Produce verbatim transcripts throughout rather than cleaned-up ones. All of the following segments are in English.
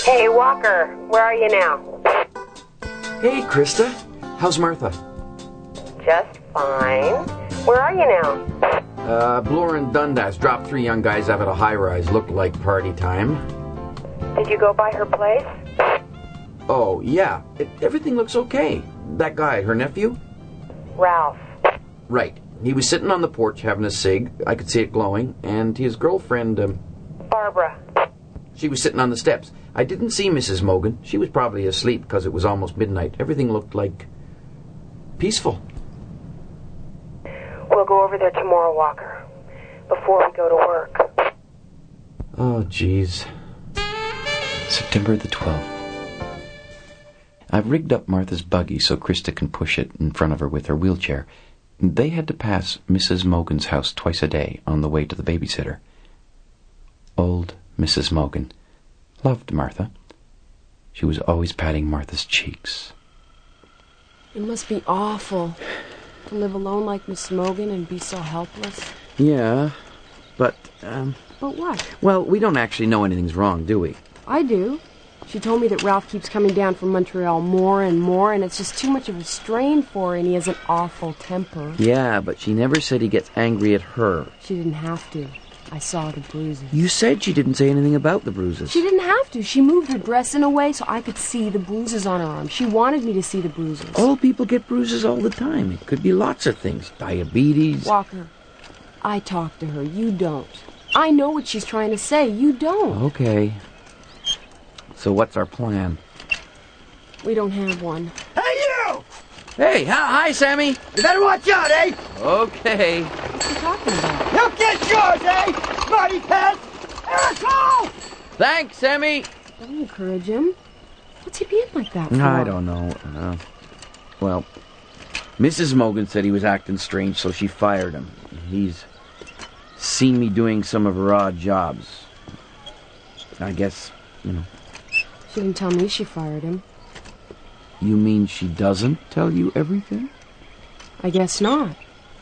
Hey, Walker, where are you now? Hey, Krista. How's Martha? Just fine. Where are you now? Uh, Bloor and Dundas dropped three young guys out of a high-rise. Looked like party time. Did you go by her place? Oh, yeah. It, everything looks okay. That guy, her nephew? Ralph. Right. He was sitting on the porch having a cig. I could see it glowing. And his girlfriend, um... Barbara. She was sitting on the steps. I didn't see Missus Mogan. She was probably asleep because it was almost midnight. Everything looked like... peaceful. We'll go over there tomorrow, Walker. Before we go to work. Oh, jeez. September the twelfth. I've rigged up Martha's buggy so Krista can push it in front of her with her wheelchair. They had to pass Missus Mogan's house twice a day on the way to the babysitter. Old Missus Mogan loved Martha. She was always patting Martha's cheeks. It must be awful to live alone like Miss Mogan and be so helpless. Yeah, but, um... But what? well, we don't actually know anything's wrong, do we? I do. She told me that Ralph keeps coming down from Montreal more and more, and it's just too much of a strain for her, and he has an awful temper. Yeah, but she never said he gets angry at her. She didn't have to. I saw the bruises. You said she didn't say anything about the bruises. She didn't have to. She moved her dress in a way so I could see the bruises on her arm. She wanted me to see the bruises. Old people get bruises all the time. It could be lots of things. Diabetes. Walker, I talk to her. You don't. I know what she's trying to say. You don't. Okay. So what's our plan? We don't have one. Hey, you! Hey, hi, Sammy. You better watch out, eh? Okay. What's he talking about? You get yours, eh? Smarty pants! Asshole! Thanks, Sammy. Don't encourage him. What's he being like that for? I don't know. Uh, well, Missus Mogan said he was acting strange, so she fired him. He's seen me doing some of her odd jobs. I guess, you know. She didn't tell me she fired him. You mean she doesn't tell you everything? I guess not.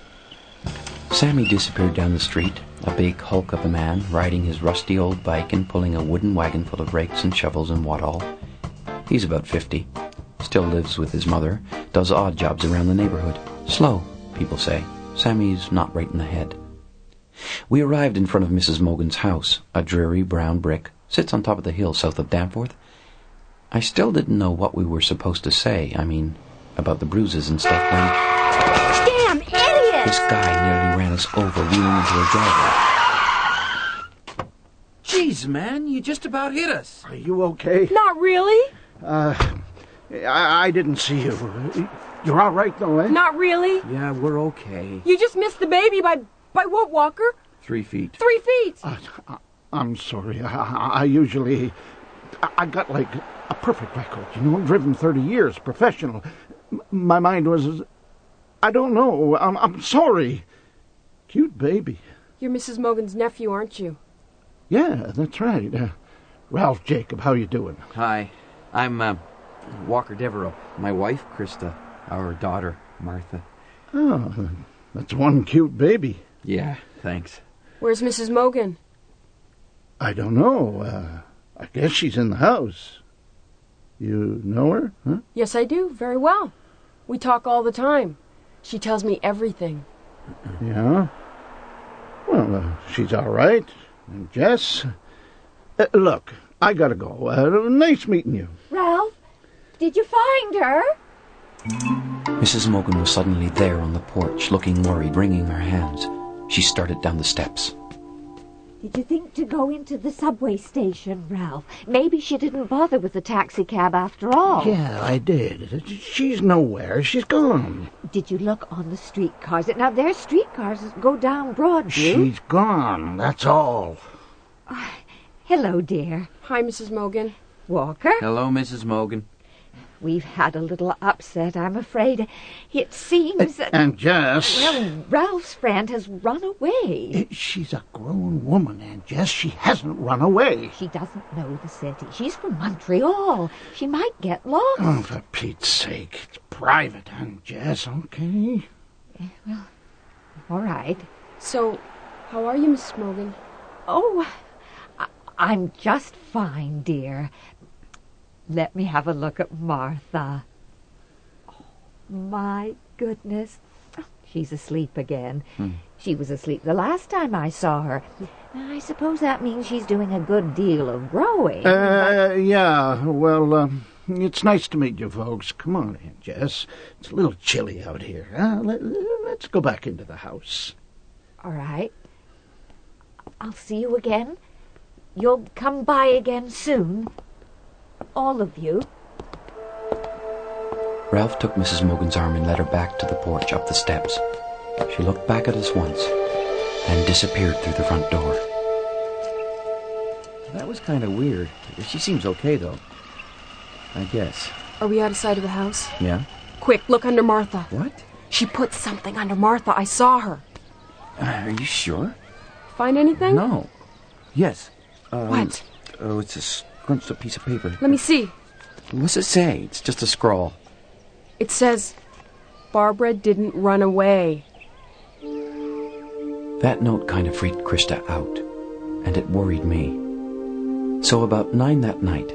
Sammy disappeared down the street, a big hulk of a man, riding his rusty old bike and pulling a wooden wagon full of rakes and shovels and what all. He's about fifty, still lives with his mother, does odd jobs around the neighborhood. Slow, people say. Sammy's not right in the head. We arrived in front of Missus Mogan's house, a dreary brown brick, sits on top of the hill south of Danforth. I still didn't know what we were supposed to say, I mean, about the bruises and stuff when... Damn idiot! This guy nearly ran us over, wheeling into a driveway. Jeez, man, you just about hit us. Are you okay? Not really. Uh, I, I didn't see you. You're all right, though, eh? Not really. Yeah, we're okay. You just missed the baby by... by what, Walker? Three feet. Three feet. Uh, I, I'm sorry. I, I usually... I, I got, like, a perfect record, you know, driven thirty years, professional. M- my mind was... I don't know. I'm, I'm sorry. Cute baby. You're Missus Mogan's nephew, aren't you? Yeah, that's right. Uh, Ralph Jacob, how you doing? Hi, I'm uh, Walker Devereaux. My wife, Krista. Our daughter, Martha. Oh, that's one cute baby. Yeah, thanks. Where's Missus Mogan? I don't know. Uh, I guess she's in the house. You know her, huh? Yes, I do. Very well. We talk all the time. She tells me everything. Yeah? Well, uh, she's all right. And Jess? Uh, look, I gotta go. Uh, nice meeting you. Ralph, did you find her? Missus Mogan was suddenly there on the porch, looking worried, wringing her hands. She started down the steps. Did you think to go into the subway station, Ralph? Maybe she didn't bother with the taxi cab after all. Yeah, I did. She's nowhere. She's gone. Did you look on the streetcars? Now, there's streetcars that go down Broadview. She's gone, that's all. Uh, hello, dear. Hi, Missus Mogan. Walker? Hello, Missus Mogan. We've had a little upset, I'm afraid. It seems that... And Jess... Well, Ralph's friend has run away. She's a grown woman, Aunt Jess. She hasn't run away. She doesn't know the city. She's from Montreal. She might get lost. Oh, for Pete's sake. It's private, Aunt Jess, okay? Well, all right. So, how are you, Missus Mogan? Oh, I- I'm just fine, dear. let me have a look at Martha. Oh, my goodness. She's asleep again. Hmm. She was asleep the last time I saw her. I suppose that means she's doing a good deal of growing. Uh, yeah, well, um, it's nice to meet you folks. Come on in, Jess. It's a little chilly out here. Huh? Let, let's go back into the house. All right. I'll see you again. You'll come by again soon. All of you. Ralph took Missus Mogan's arm and led her back to the porch up the steps. She looked back at us once, then disappeared through the front door. That was kind of weird. She seems okay, though. I guess. Are we out of sight of the house? Yeah? Quick, look under Martha. What? She put something under Martha. I saw her. Uh, are you sure? Find anything? No. Yes. Um, What? Oh, it's a scrunched up piece of paper. Let me see. What's it say? It's just a scrawl. It says, Barbara didn't run away. That note kind of freaked Krista out, and it worried me. So about nine that night,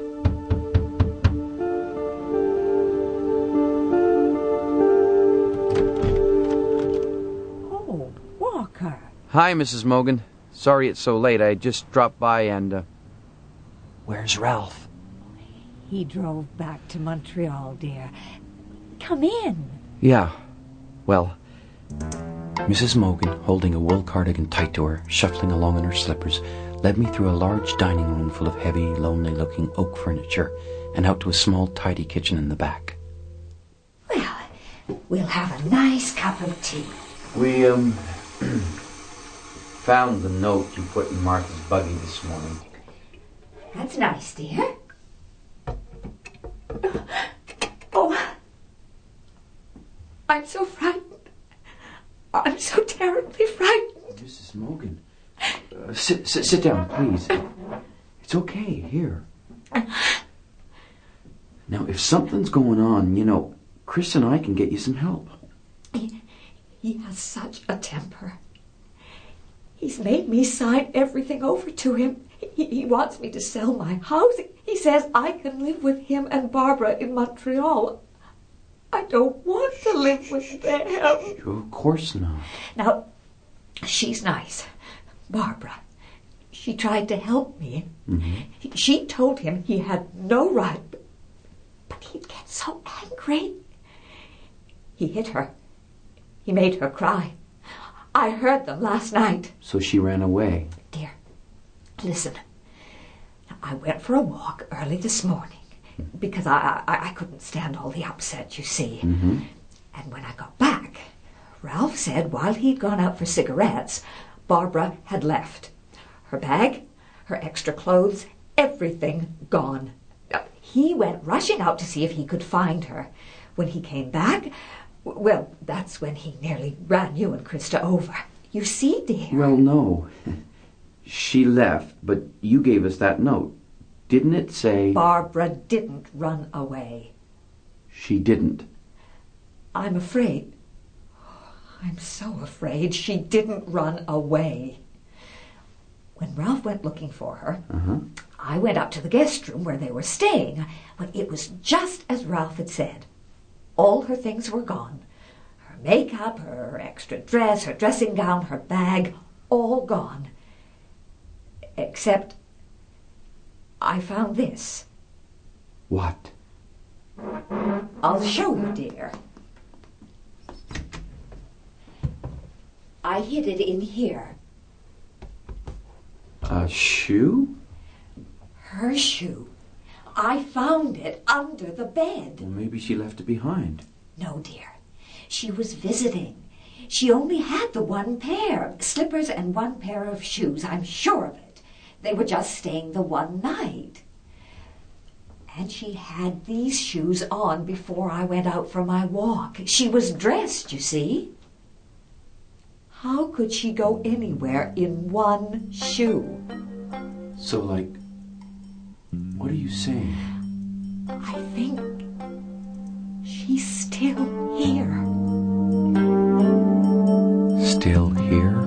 Oh, Walker. Hi, Missus Mogan. Sorry it's so late. I just dropped by and, uh... Where's Ralph? He drove back to Montreal, dear. Come in. yeah, well, Missus Mogan, holding a wool cardigan tight to her, shuffling along in her slippers, led me through a large dining room full of heavy, lonely-looking oak furniture, and out to a small, tidy kitchen in the back. Well, we'll have a nice cup of tea. We, um... found the note you put in Martha's buggy this morning. That's nice, dear. Oh, I'm so frightened. I'm so terribly frightened. Missus Mogan. Uh, sit, sit, sit down, please. It's okay, here. Now, if something's going on, you know, Chris and I can get you some help. He, he has such a temper. He's made me sign everything over to him. He, he wants me to sell my house. He says I can live with him and Barbara in Montreal. I don't want to live with them. Of course not. Now, she's nice. Barbara. She tried to help me. Mm-hmm. She told him he had no right, but he'd get so angry. He hit her. He made her cry. I heard them last night. So she ran away. Dear, listen. I went for a walk early this morning because I, I, I couldn't stand all the upset, you see. Mm-hmm. And when I got back, Ralph said while he'd gone out for cigarettes, Barbara had left. Her bag, her extra clothes, everything gone. He went rushing out to see if he could find her. When he came back, well, that's when he nearly ran you and Krista over. You see, dear. Well, no. She left, but you gave us that note. Didn't it say... Barbara didn't run away. She didn't. I'm afraid. I'm so afraid she didn't run away. When Ralph went looking for her, Uh-huh. I went up to the guest room where they were staying. But it was just as Ralph had said. All her things were gone. Her makeup, her extra dress, her dressing gown, her bag, all gone. Except I found this. What? I'll show you, dear. I hid it in here. A shoe? Her shoe. I found it under the bed. Well, maybe she left it behind. No, dear. She was visiting. She only had the one pair, slippers and one pair of shoes. I'm sure of it. They were just staying the one night. And she had these shoes on before I went out for my walk. She was dressed, you see. How could she go anywhere in one shoe? So, like, what are you saying? I think she's still here. Still here?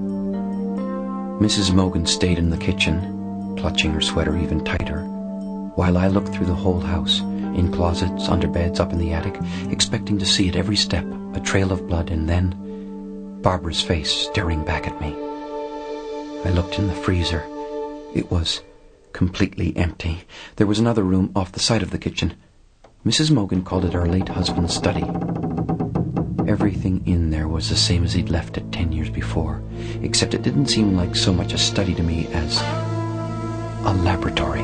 Missus Mogan stayed in the kitchen, clutching her sweater even tighter, while I looked through the whole house, in closets, under beds, up in the attic, expecting to see at every step a trail of blood, and then Barbara's face staring back at me. I looked in the freezer. It was completely empty. There was another room off the side of the kitchen. Missus Mogan called it our late husband's study. Everything in there was the same as he'd left it ten years before, except it didn't seem like so much a study to me as a laboratory.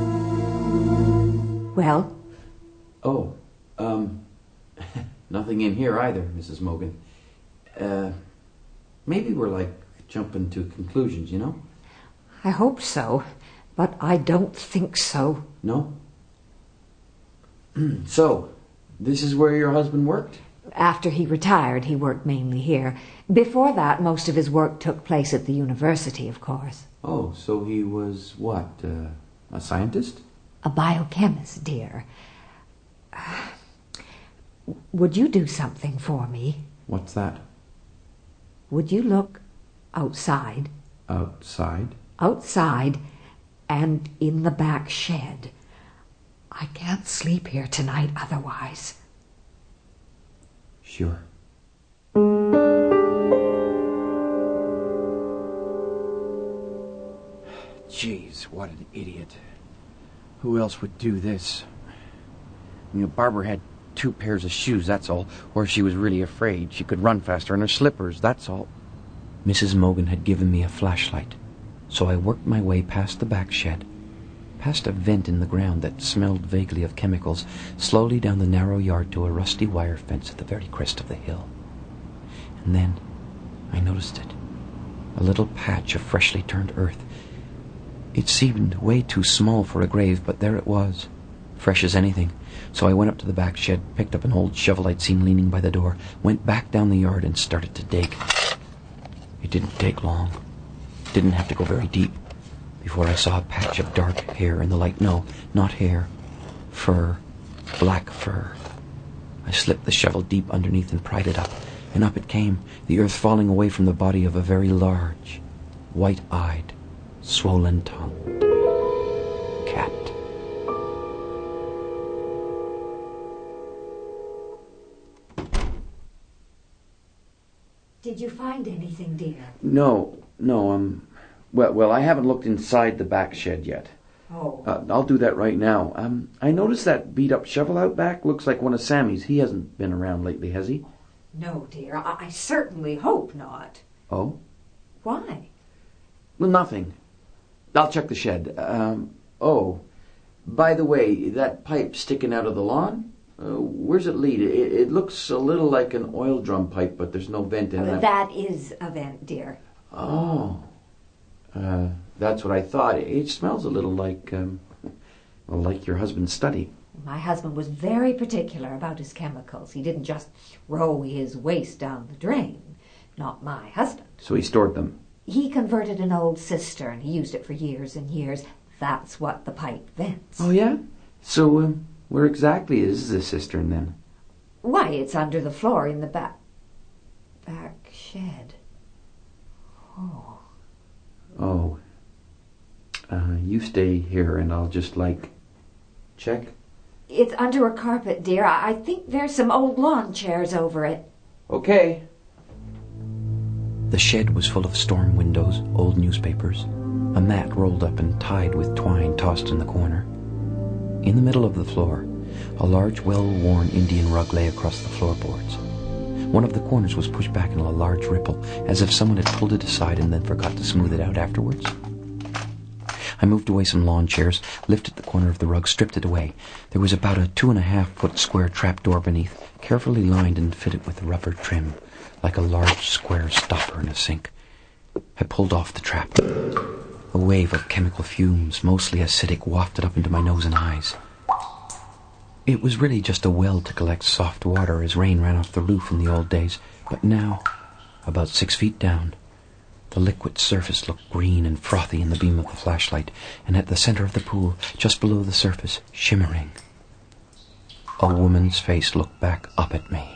Well? Oh, um, nothing in here either, Missus Mogan. Uh, maybe we're like jumping to conclusions, you know? I hope so, but I don't think so. No? So, this is where your husband worked? After he retired, he worked mainly here. Before that, most of his work took place at the university, of course. Oh, so he was what, uh, a scientist? A biochemist, dear. Uh, would you do something for me? What's that? Would you look outside? Outside? Outside and in the back shed. I can't sleep here tonight otherwise. Sure. Jeez, what an idiot. Who else would do this? You know, Barbara had two pairs of shoes, that's all. Or she was really afraid. She could run faster in her slippers, that's all. Missus Mogan had given me a flashlight, so I worked my way past the back shed, past a vent in the ground that smelled vaguely of chemicals, slowly down the narrow yard to a rusty wire fence at the very crest of the hill. And then I noticed it, a little patch of freshly turned earth. It seemed way too small for a grave, but there it was, fresh as anything. So I went up to the back shed, picked up an old shovel I'd seen leaning by the door, went back down the yard and started to dig. It didn't take long. Didn't have to go very deep before I saw a patch of dark hair in the light. No, not hair. Fur. Black fur. I slipped the shovel deep underneath and pried it up, and up it came, the earth falling away from the body of a very large, white-eyed, swollen-tongued cat. Did you find anything, dear? No, no, um... Well, well, I haven't looked inside the back shed yet. Oh. Uh, I'll do that right now. Um, I noticed that beat-up shovel out back looks like one of Sammy's. He hasn't been around lately, has he? No, dear. I, I certainly hope not. Oh? Why? Well, nothing. I'll check the shed. Um, oh, by the way, that pipe sticking out of the lawn? Uh, where's it lead? It, it looks a little like an oil drum pipe, but there's no vent in Uh, it. that is a vent, dear. Oh. Uh, that's what I thought. It smells a little like, um, well, like your husband's study. My husband was very particular about his chemicals. He didn't just throw his waste down the drain. Not my husband. So he stored them? He converted an old cistern. He used it for years and years. That's what the pipe vents. Oh, yeah? So, um, where exactly is the cistern, then? Why, it's under the floor in the back... back shed. Oh. Oh. Uh, you stay here and I'll just, like, check? It's under a carpet, dear. I, I think there's some old lawn chairs over it. Okay. The shed was full of storm windows, old newspapers, a mat rolled up and tied with twine tossed in the corner. In the middle of the floor, a large, well-worn Indian rug lay across the floorboards. One of the corners was pushed back in a large ripple, as if someone had pulled it aside and then forgot to smooth it out afterwards. I moved away some lawn chairs, lifted the corner of the rug, stripped it away. There was about a two-and-a-half-foot square trapdoor beneath, carefully lined and fitted with rubber trim, like a large square stopper in a sink. I pulled off the trap. A wave of chemical fumes, mostly acidic, wafted up into my nose and eyes. It was really just a well to collect soft water as rain ran off the roof in the old days, but now, about six feet down, the liquid surface looked green and frothy in the beam of the flashlight, and at the center of the pool, just below the surface, shimmering, a woman's face looked back up at me.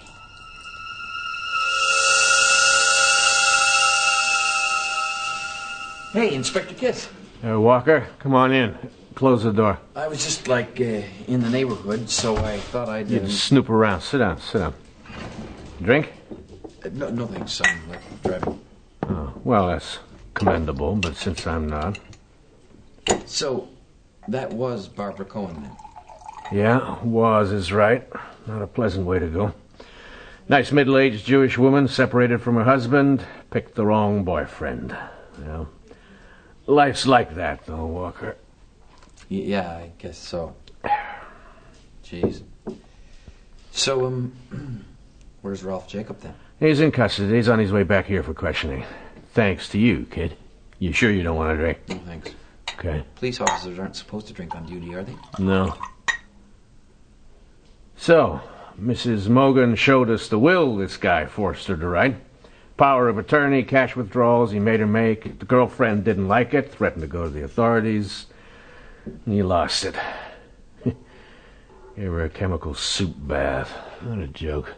Hey, Inspector Kiss. Uh, Walker, come on in. Close the door. I was just, like, uh, in the neighborhood, so I thought I'd... You Um... just snoop around. Sit down, sit down. Drink? Uh, no, no thanks, I'm like, driving. Oh, well, that's commendable, but since I'm not... So, that was Barbara Cohen, then? Yeah, was is right. Not a pleasant way to go. Nice middle-aged Jewish woman, separated from her husband, picked the wrong boyfriend. Well, life's like that, though, Walker. Y- yeah, I guess so. Jeez. So, um, where's Ralph Jacob, then? He's in custody. He's on his way back here for questioning. Thanks to you, kid. You sure you don't want to drink? No, thanks. Okay. Police officers aren't supposed to drink on duty, are they? No. So, Missus Mogan showed us the will this guy forced her to write. Power of attorney, cash withdrawals he made her make. The girlfriend didn't like it, threatened to go to the authorities. And he lost it. Gave her a chemical soup bath. What a joke.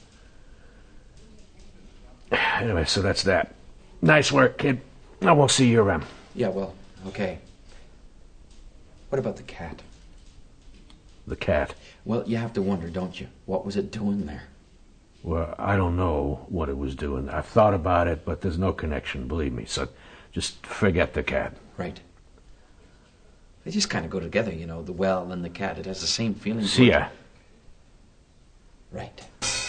Anyway, so that's that. Nice work, kid. I won't see you around. Yeah, well, okay. What about the cat? The cat? Well, you have to wonder, don't you? What was it doing there? Well, I don't know what it was doing. I've thought about it, but there's no connection, believe me. So just forget the cat. Right. They just kind of go together, you know, the well and the cat. It has the same feeling. See ya. Right.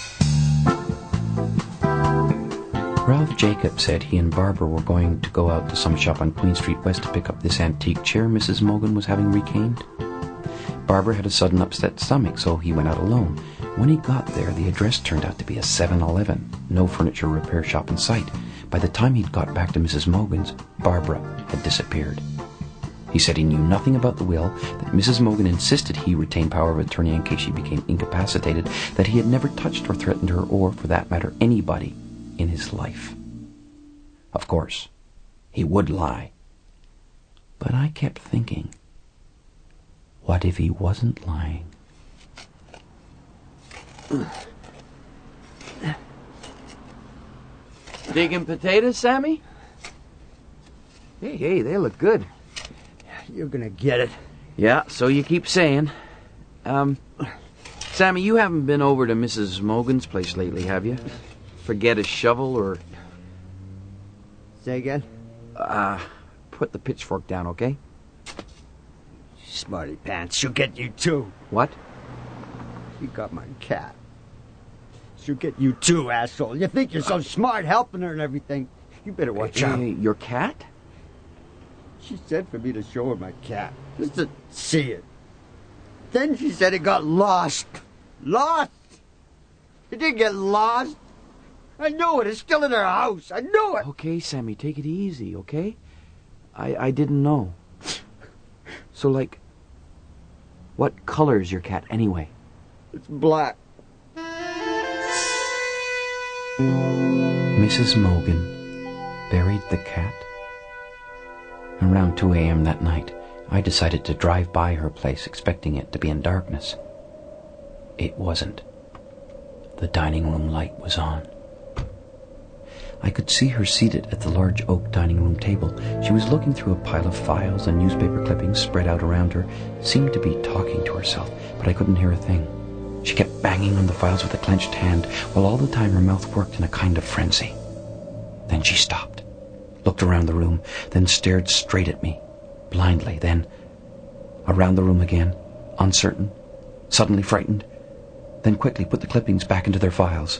Ralph Jacob said he and Barbara were going to go out to some shop on Queen Street West to pick up this antique chair Missus Mogan was having recaned. Barbara had a sudden upset stomach, so he went out alone. When he got there, the address turned out to be a seven eleven, no furniture repair shop in sight. By the time he'd got back to Missus Mogan's, Barbara had disappeared. He said he knew nothing about the will, that Missus Mogan insisted he retain power of attorney in case she became incapacitated, that he had never touched or threatened her, or, for that matter, anybody in his life. Of course, he would lie. But I kept thinking, what if he wasn't lying? Digging potatoes, Sammy? Hey, hey, they look good. You're gonna get it. Yeah, so you keep saying. Um, Sammy, you haven't been over to Missus Mogan's place lately, have you? Forget a shovel or... Say again? Uh, put the pitchfork down, okay? Smarty pants, she'll get you too. What? You got my cat. She'll get you too, asshole. You think you're so smart helping her and everything. You better watch out. Hey, your cat? She said for me to show her my cat. Just to see it. Then she said it got lost. Lost? It didn't get lost. I know it. It's still in her house. I know it. Okay, Sammy, take it easy, okay? I, I didn't know. So, like, what color's your cat anyway? It's black. Missus Mogan buried the cat. Around two a.m. that night, I decided to drive by her place expecting it to be in darkness. It wasn't. The dining room light was on. I could see her seated at the large oak dining room table. She was looking through a pile of files and newspaper clippings spread out around her, seemed to be talking to herself, but I couldn't hear a thing. She kept banging on the files with a clenched hand, while all the time her mouth worked in a kind of frenzy. Then she stopped, looked around the room, then stared straight at me, blindly, then around the room again, uncertain, suddenly frightened, then quickly put the clippings back into their files.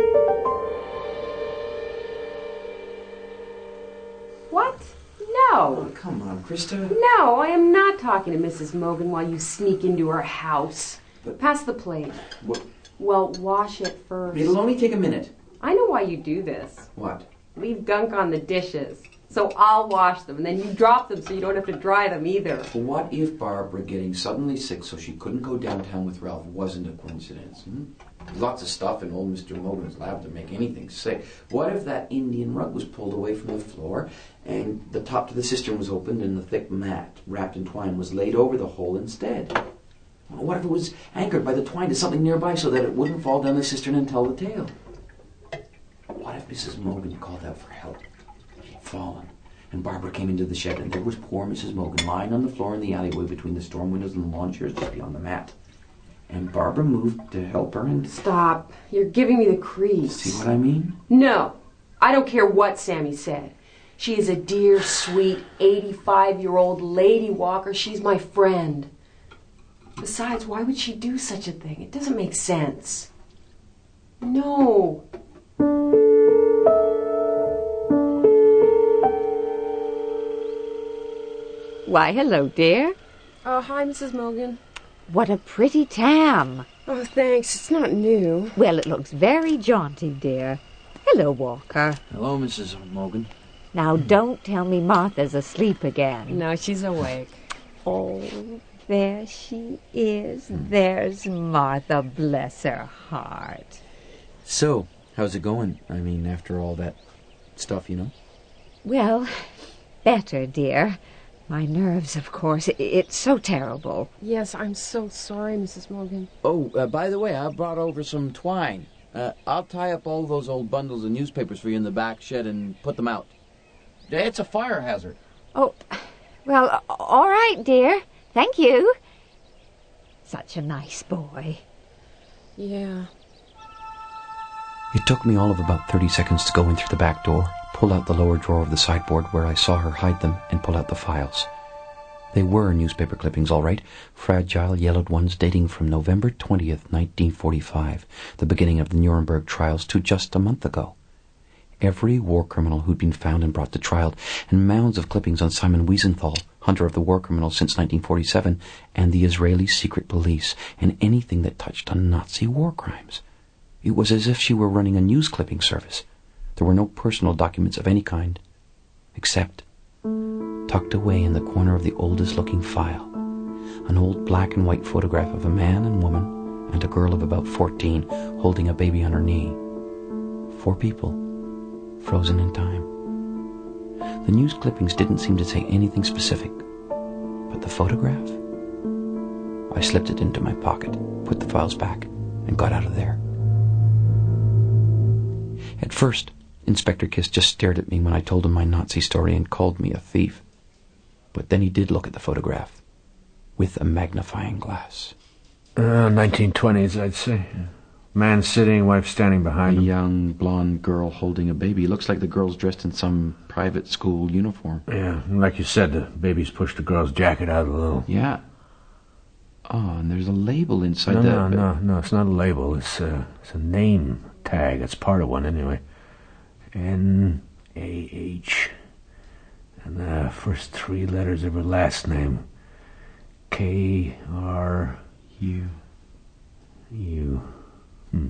What? No. Oh, come on, Krista. No, I am not talking to Missus Mogan while you sneak into her house. But- Pass the plate. What? Well, wash it first. It'll only take a minute. I know why you do this. What? Leave gunk on the dishes. So I'll wash them, and then you drop them so you don't have to dry them either. What if Barbara getting suddenly sick so she couldn't go downtown with Ralph wasn't a coincidence? Hmm? There's lots of stuff in old Mister Mogan's lab to make anything sick. What if that Indian rug was pulled away from the floor and the top to the cistern was opened and the thick mat wrapped in twine was laid over the hole instead? What if it was anchored by the twine to something nearby so that it wouldn't fall down the cistern and tell the tale? What if Missus Mogan called out for help? She'd fallen, And Barbara came into the shed, and there was poor Missus Mogan lying on the floor in the alleyway between the storm windows and the lawn chairs just beyond the mat. And Barbara moved to help her and... Stop. You're giving me the creeps. See what I mean? No. I don't care what Sammy said. She is a dear, sweet, eighty-five-year-old lady walker. She's my friend. Besides, why would she do such a thing? It doesn't make sense. No. Why, hello, dear. Oh, hi, Missus Mogan. What a pretty tam. Oh, thanks. It's not new. Well, it looks very jaunty, dear. Hello, Walker. Hello, Missus Mogan. Now, don't tell me Martha's asleep again. No, she's awake. Oh, there she is. There's Martha, bless her heart. So, how's it going? I mean, after all that stuff, you know? Well, better, dear. My nerves, of course. It's so terrible. Yes, I'm so sorry, Missus Morgan. Oh, uh, by the way, I brought over some twine. Uh, I'll tie up all those old bundles of newspapers for you in the back shed and put them out. It's a fire hazard. Oh, well, all right, dear. Thank you. Such a nice boy. Yeah. It took me all of about thirty seconds to go in through the back door, pull out the lower drawer of the sideboard where I saw her hide them, and pull out the files. They were newspaper clippings, all right, fragile yellowed ones dating from November twentieth, nineteen forty-five, the beginning of the Nuremberg trials, to just a month ago. Every war criminal who'd been found and brought to trial, and mounds of clippings on Simon Wiesenthal, hunter of the war criminals since nineteen forty-seven, and the Israeli secret police, and anything that touched on Nazi war crimes. It was as if she were running a news clipping service. There were no personal documents of any kind, except, tucked away in the corner of the oldest-looking file, an old black and white photograph of a man and woman and a girl of about fourteen holding a baby on her knee. Four people, frozen in time. The news clippings didn't seem to say anything specific, but the photograph? I slipped it into my pocket, put the files back, and got out of there. At first, Inspector Kiss just stared at me when I told him my Nazi story and called me a thief. But then he did look at the photograph, with a magnifying glass. Uh, nineteen twenties, I'd say. Man sitting, wife standing behind A him. young blonde girl holding a baby. Looks like the girl's dressed in some private school uniform. Yeah, like you said, the baby's pushed the girl's jacket out a little. Yeah. Oh, and there's a label inside No, the... no, no, no, it's not a label. It's a, it's a name tag. It's part of one, anyway. N A H. And the first three letters of her last name. K R U. U. Hmm.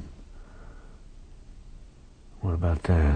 What about that?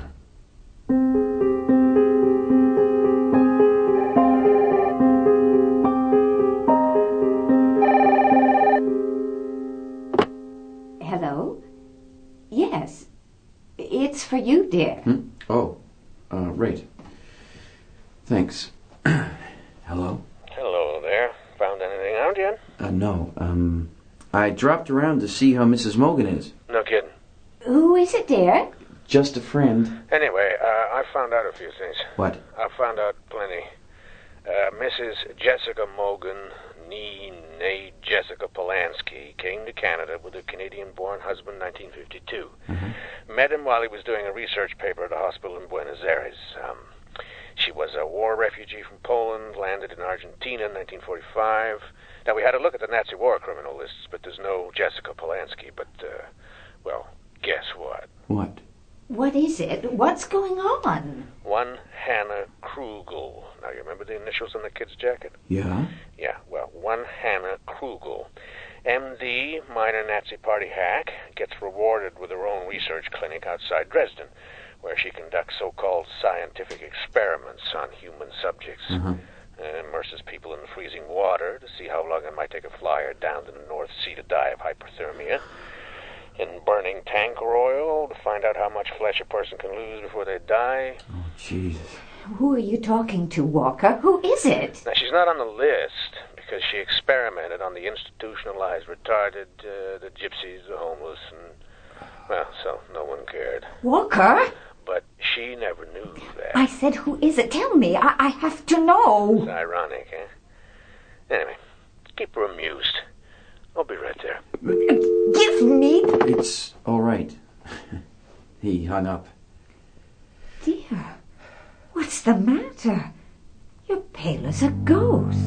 Hello? Yes. It's for you, dear. Hmm? Oh, uh, right. Thanks. Hello? Hello there. Found anything out yet? Uh, no, um... I dropped around to see how Missus Mogan is. No kidding. Who is it, dear? Just a friend. Anyway, uh, I found out a few things. What? I found out plenty. Uh, Missus Jessica Mogan, nee nee Jessica Polanski, came to Canada with her Canadian-born husband in nineteen fifty-two. Mm-hmm. Met him while he was doing a research paper at a hospital in Buenos Aires. Um, she was a war refugee from Poland, landed in Argentina in nineteen forty-five. Now, we had a look at the Nazi war criminal lists, but there's no Jessica Polanski. But, uh, well, guess what? What? What is it? What's going on? One Hannah Krugel. Now, you remember the initials on the kid's jacket? Yeah? Yeah, well, one Hannah Krugel. M D, minor Nazi party hack, gets rewarded with her own research clinic outside Dresden, where she conducts so-called scientific experiments on human subjects. Uh-huh. And immerses people in the freezing water to see how long it might take a flyer down to the North Sea to die of hypothermia. In burning tanker oil to find out how much flesh a person can lose before they die. Oh, Jesus. Who are you talking to, Walker? Who is it? Now, she's not on the list because she experimented on the institutionalized retarded, uh, the gypsies, the homeless, and, well, so no one cared. Walker? but she never knew that. I said, who is it? Tell me. I, I have to know. It's ironic, eh? Anyway, keep her amused. I'll be right there. Give me... It's all right. He hung up. Dear, what's the matter? You're pale as a ghost.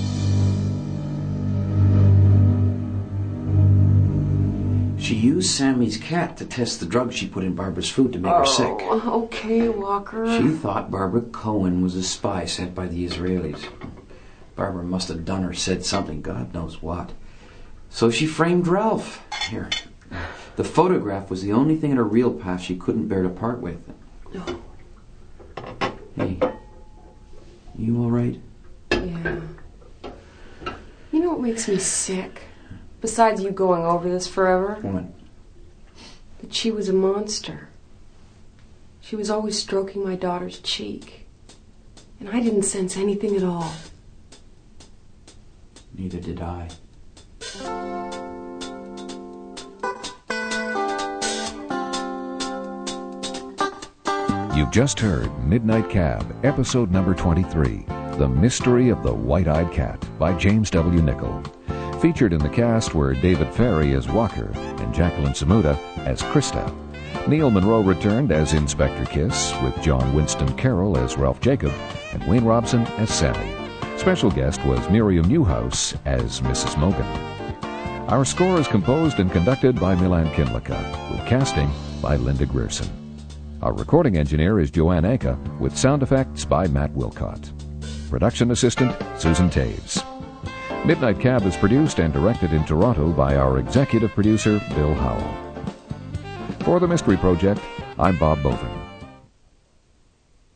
She used Sammy's cat to test the drug she put in Barbara's food to make her sick. Oh, okay, Walker. She thought Barbara Cohen was a spy sent by the Israelis. Barbara must have done or said something, God knows what. So she framed Ralph. Here. The photograph was the only thing in her real past she couldn't bear to part with. No. Hey, you all right? Yeah. You know what makes me sick? Besides you going over this forever? What? That she was a monster. She was always stroking my daughter's cheek. And I didn't sense anything at all. Neither did I. You've just heard Midnight Cab, episode number twenty-three, The Mystery of the White-Eyed Cat by James W. Nichol. Featured in the cast were David Ferry as Walker and Jacqueline Samuda as Krista. Neil Monroe returned as Inspector Kiss, with John Winston Carroll as Ralph Jacob and Wayne Robson as Sammy. Special guest was Miriam Newhouse as Missus Mogan. Our score is composed and conducted by Milan Kinlica, with casting by Linda Grierson. Our recording engineer is Joanne Anka, with sound effects by Matt Wilcott. Production assistant, Susan Taves. Midnight Cab is produced and directed in Toronto by our executive producer, Bill Howell. For the Mystery Project, I'm Bob Bovin.